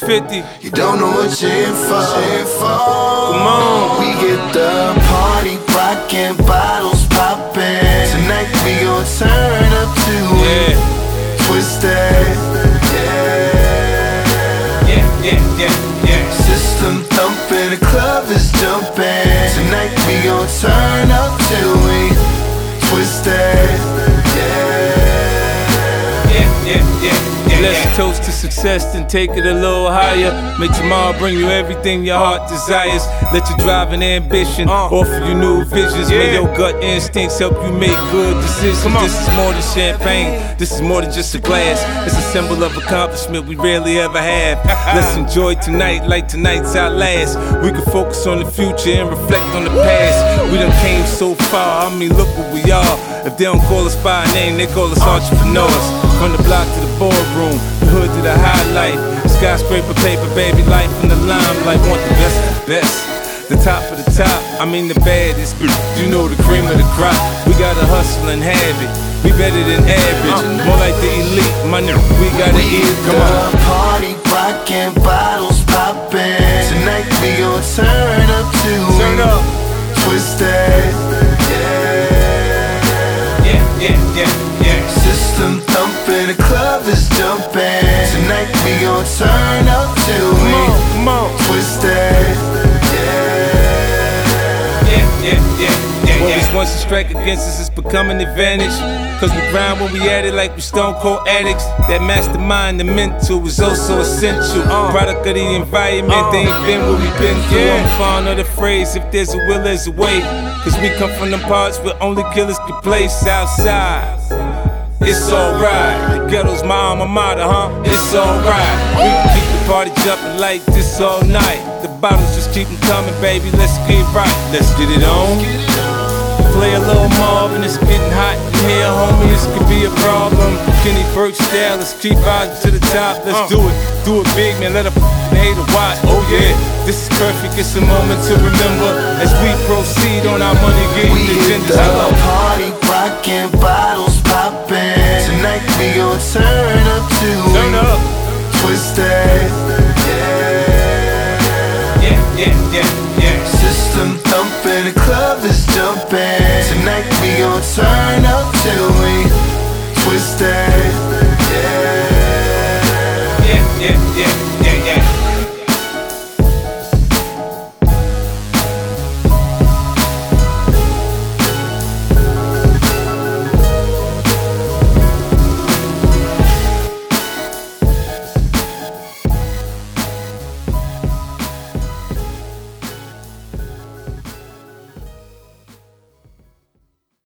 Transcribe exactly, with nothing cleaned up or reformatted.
fifty. You don't know what you're in for. Come on. We get the party rockin', bottles poppin'. Tonight we gon' turn up to Yeah. it. Twisted. Yeah. Yeah, yeah, yeah, yeah. System thumping, the club is jumping. Tonight we gon' turn up till we twisted. Yeah. Yeah, yeah, yeah. Let's toast to success, then take it a little higher. May tomorrow bring you everything your heart desires. Let your drive and ambition offer you new visions. May your gut instincts help you make good decisions. This is more than champagne, this is more than just a glass. It's a symbol of accomplishment we rarely ever have. Let's enjoy tonight like tonight's our last. We can focus on the future and reflect on the past. We done came so far, I mean look what we are. If they don't call us by a name, they call us entrepreneurs. From the block to the boardroom, the hood to the highlight. Skyscraper paper, baby, life in the limelight. Want the best of the best, the top of the top. I mean the baddest, you know the cream of the crop. We gotta hustle and have it. We better than average, more like the elite. My nigga, we gotta eat. Come on. Party rockin', bottles poppin'. Tonight we gon' turn up to Turn up. Twisted. Yeah, yeah, yeah, yeah. System thumping, the club is jumping. Tonight we gon' turn up till Come we on, come on. twisted. Yeah, yeah, yeah, yeah. What was once a strike against us is becoming an advantage. Cause we grind when we at it like we stone cold addicts. That mastermind, the mental is also essential. Product of the environment, they ain't been where we been through. I'm fond of the phrase, if there's a will, there's a way. Cause we come from the parts where only killers can play. Southside, it's alright. The ghetto's my alma mater, huh? It's alright. We can keep the party jumping like this all night. The bottles just keep them coming, baby, let's get right. Let's get it on. Play a little Marvin, it's getting hot in here, homie, this could be a problem. Kenny Burke style, let's keep rising to the top. Let's do it, do it big, man, let a f***ing hater watch. Oh yeah, this is perfect, it's a moment to remember as we proceed on our money getting We hit agendas. the party